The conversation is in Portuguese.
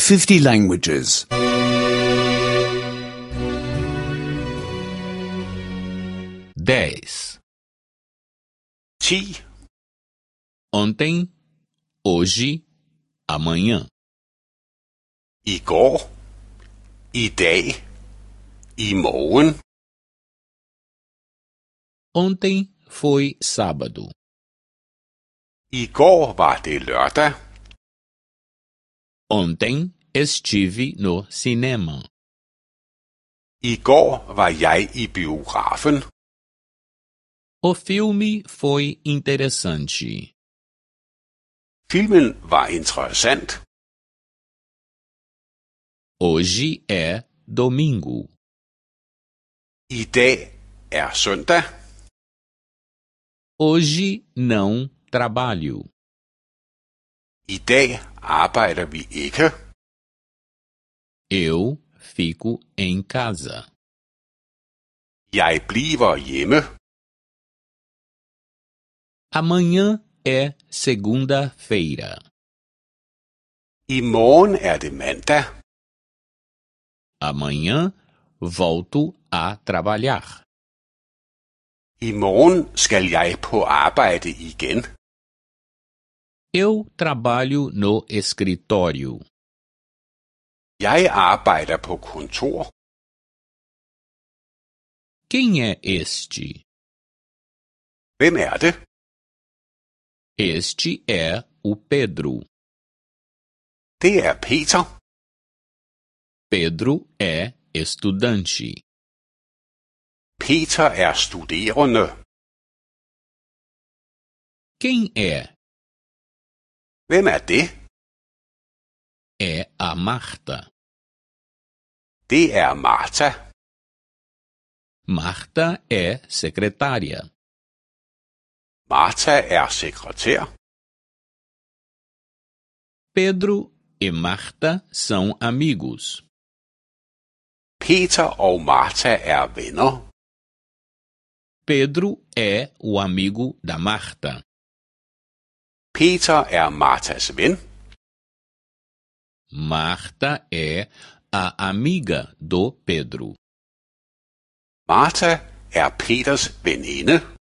50 languages. 10. 10. Ontem, hoje, amanhã. I går, i dag, i morgen. Ontem foi sábado. I går var det lørdag. Ontem estive no cinema. I går var jeg i biografen. O filme foi interessante. Filmen var interessant. Hoje é domingo. I dag er søndag. Hoje não trabalho. I dag arbejder vi ikke. Eu fico em casa. Jeg bliver hjemme. Amanhã é segunda-feira. I morgen er det mandag. Amanhã volto a trabalhar. I morgen skal jeg på arbejde igen. Eu trabalho no escritório. Jeg arbejder på kontor. Quem é este? Hvem er det? Este é o Pedro. Det er Peter. Pedro é estudante. Peter er studerende. Quem é? Hvem er det? É a Marta. Det er Martha. Marta é secretária. Martha er sekretær. Pedro e Marta são amigos. Peter og Martha er venner. Pedro é o amigo da Marta. Peter er Marthas ven. Marta é a amiga do Pedro. Martha er Peters veninde.